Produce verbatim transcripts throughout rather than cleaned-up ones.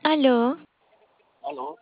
Aló, Aló,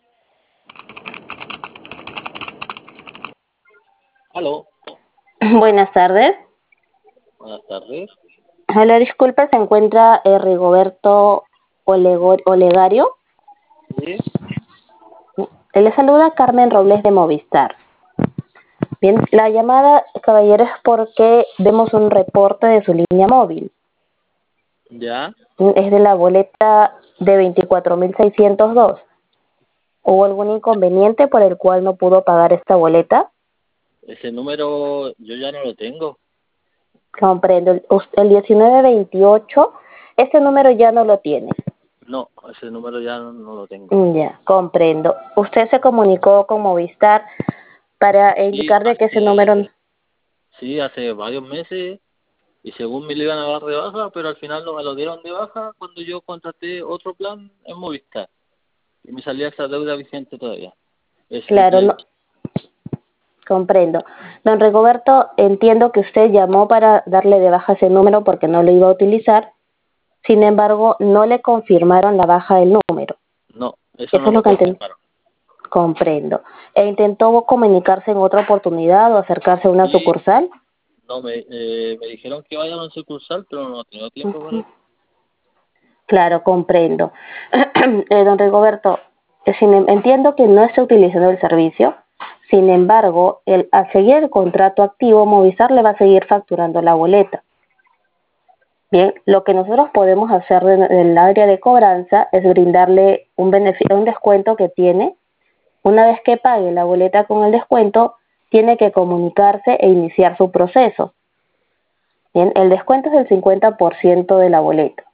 aló, Buenas tardes. buenas tardes. Hola, disculpe, ¿se encuentra eh, Rigoberto Olego- Olegario? Sí, Eh, Le saluda Carmen Robles de Movistar. Bien, la llamada, caballero, es porque vemos un reporte de su línea móvil. ya, Es de la boleta de veinticuatro mil seiscientos dos. ¿Hubo algún inconveniente por el cual no pudo pagar esta boleta? ese número yo ya no lo tengo. Comprendo. El, el diecinueve veintiocho, este número ya no lo tiene. No, ese número ya no, no lo tengo. Mm, Ya, comprendo. Usted se comunicó con Movistar para Sí, indicarle que ese número... hace, sí, hace varios meses y según me lo iban a dar de baja, pero al final no me lo dieron de baja cuando yo contraté otro plan en Movistar y me salía esa deuda vigente todavía. Es Claro, triple, no, comprendo. Don Rigoberto, entiendo que usted llamó para darle de baja ese número porque no lo iba a utilizar. Sin embargo, no le confirmaron la baja del número. no, eso Eso no es lo lo que enten- confirmaron. comprendo. ¿E intentó comunicarse en otra oportunidad o acercarse a una Y sucursal? no, me, eh, me dijeron que vaya a una sucursal, pero no he tenido tiempo para ir. Claro, comprendo. Eh, don Rigoberto, eh, sin em- entiendo que no está utilizando el servicio. Sin embargo, el, al seguir el contrato activo, Movistar le va a seguir facturando la boleta. Bien, lo que nosotros podemos hacer en el área de cobranza es brindarle un beneficio, un descuento que tiene. Una vez que pague la boleta con el descuento, tiene que comunicarse e iniciar su proceso. Bien, el descuento es del cincuenta por ciento de la boleta.